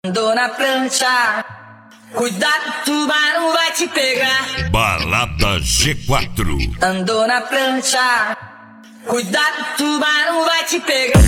Andou na prancha, cuidado, tubarão vai te pegar. Balada G4. Andou na prancha, cuidado, tubarão vai te pegar.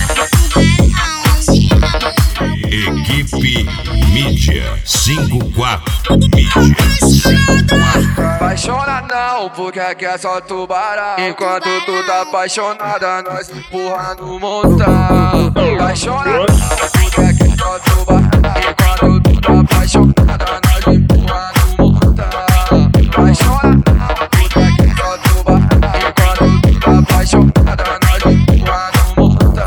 Equipe Mídia 54. Mídia 54. Apaixona não, porque aqui é só tubarão. Enquanto tu tá apaixonada, nós empurra no montão. Apaixona não, porque aqui é só tubarão. Enquanto tu tá apaixonada, nós empurra no montão. Apaixona não, porque aqui é só tubarão. Enquanto tu tá apaixonada, nós empurra no montão.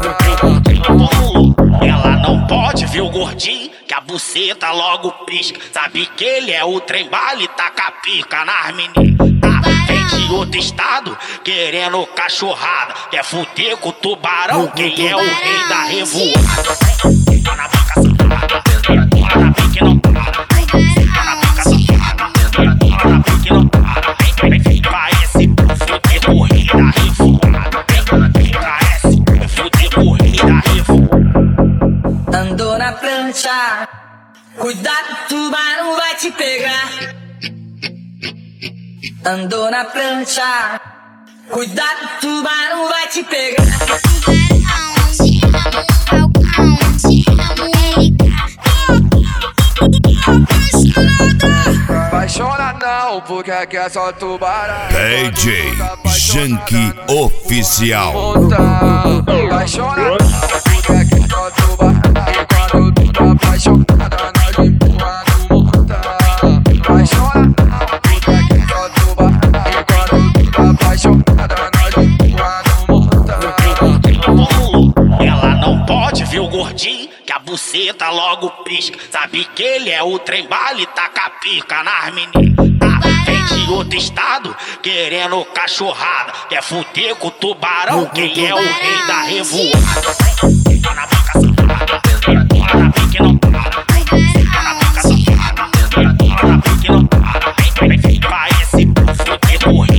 Ela não pode ver o gordinho, que a buceta logo pisca. Sabe que ele é o trem bala, taca pica nas meninas. Vem de outro estado, querendo cachorrada. Quer fuder com o tubarão, quem é o rei da revoada. Tá na boca safada, tá na pique não para. Tá na boca safada, tá na pique não para. Vem pra esse fuder com o rei da revoada. Vem pra esse fuder com o rei da revoada. Andou na prancha, cuidado, tubarão vai te pegar. Andou na prancha, cuidado, tubarão vai te pegar. Apaixona não, porque aqui é só tubarão. DJ Janky Oficial. Apaixona não, porque aqui é só tubarão. Enquanto tu tá apaixonada, nós empurra no montão. Apaixona não, porque aqui é só tubarão. Enquanto tu tá apaixonada, nós empurra no montão. Ela não pode ver o gordinho, que a buceta logo pisca. Sabe que ele é o trem bala, taca pica nas meninas. Vem de outro estado, querendo cachorrada. Quer fuder com o tubarão, quem é o rei da revoada. Tá na boca safada, tá na pique não para. Tá na boca safada, tá na pique não para. Vem pra esse fuder com o rei